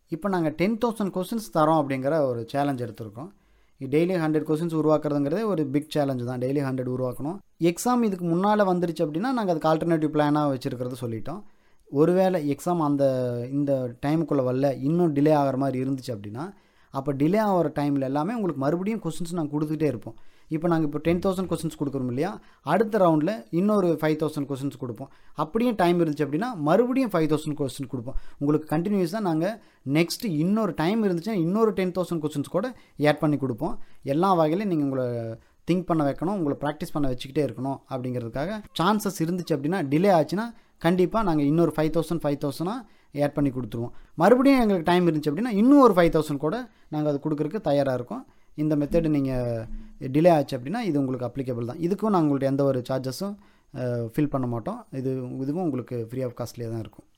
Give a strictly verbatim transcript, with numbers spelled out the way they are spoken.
இப்போ நாங்கள் ten thousand questions தரோம் அப்படிங்கிற ஒரு சேலஞ்ச் எடுத்திருக்கோம். டெய்லி ஹண்ட்ரட் கொஸ்டின்ஸ் உருவாக்குறதுங்கிறதே ஒரு பிக் சேலஞ்சு தான். டெய்லி ஹண்ட்ரட் உருவாக்கணும். எக்ஸாம் இதுக்கு முன்னால் வந்துருச்சு அப்படின்னா நாங்கள் அதுக்கு ஆல்டர்னேட்டிவ் பிளானாக வச்சுருக்கிறது சொல்லிட்டோம். ஒருவேளை எக்ஸாம் அந்த இந்த டைமுக்குள்ளே வரல, இன்னும் டிலே ஆகிற மாதிரி இருந்துச்சு அப்படின்னா, அப்போ டிலே ஆகிற டைமில் எல்லாமே உங்களுக்கு மறுபடியும் கொஸ்டின்ஸ் நாங்கள் கொடுத்துக்கிட்டே இருப்போம். இப்போ நாங்கள் இப்போ டென் தௌசண்ட் கொஸ்டின்ஸ் கொடுக்குறோம் இல்லையா, அடுத்த ரவுண்டில் இன்னொரு ஃபைவ் தௌசண்ட் கொஸ்டின்ஸ் கொடுப்போம். அப்படியும் டைம் இருந்துச்சு அப்படின்னா மறுபடியும் ஃபைவ் தௌசண்ட் கொஸ்டின் கொடுப்போம். உங்களுக்கு கண்டினியூஸாக நாங்கள் நெக்ஸ்ட்டு இன்னொரு டைம் இருந்துச்சுன்னா இன்னொரு டென் தௌசண்ட் கொஸ்டின்ஸ் கூட ஆட் பண்ணி கொடுப்போம். எல்லா வகையிலையும் நீங்கள் உங்களை திங்க் பண்ண வைக்கணும், உங்களை ப்ராக்டிஸ் பண்ண வச்சுக்கிட்டே இருக்கணும். அப்படிங்கிறதுக்காக சான்சஸ் இருந்துச்சு அப்படின்னா, டிலே ஆச்சுன்னா கண்டிப்பாக நாங்கள் இன்னொரு ஃபைவ் தௌசண்ட் ஃபைவ் தௌசண்டாக ஆட் பண்ணி கொடுத்துருவோம். மறுபடியும் எங்களுக்கு டைம் இருந்துச்சு அப்படின்னா இன்னும் ஒரு ஃபைவ் தௌசண்ட் கூட நாங்கள் அது கொடுக்குறதுக்கு தயாராக இருக்கோம். இந்த மெத்தடு நீங்கள் டிலே ஆச்சு அப்படின்னா இது உங்களுக்கு அப்ளிகபிள் தான். இதுக்கும் நாங்கள் உங்கள்கிட்ட எந்த ஒரு சார்ஜஸும் ஃபில் பண்ண மாட்டோம். இது இதுவும் உங்களுக்கு ஃப்ரீ ஆஃப் காஸ்ட்லியாக தான் இருக்கும்.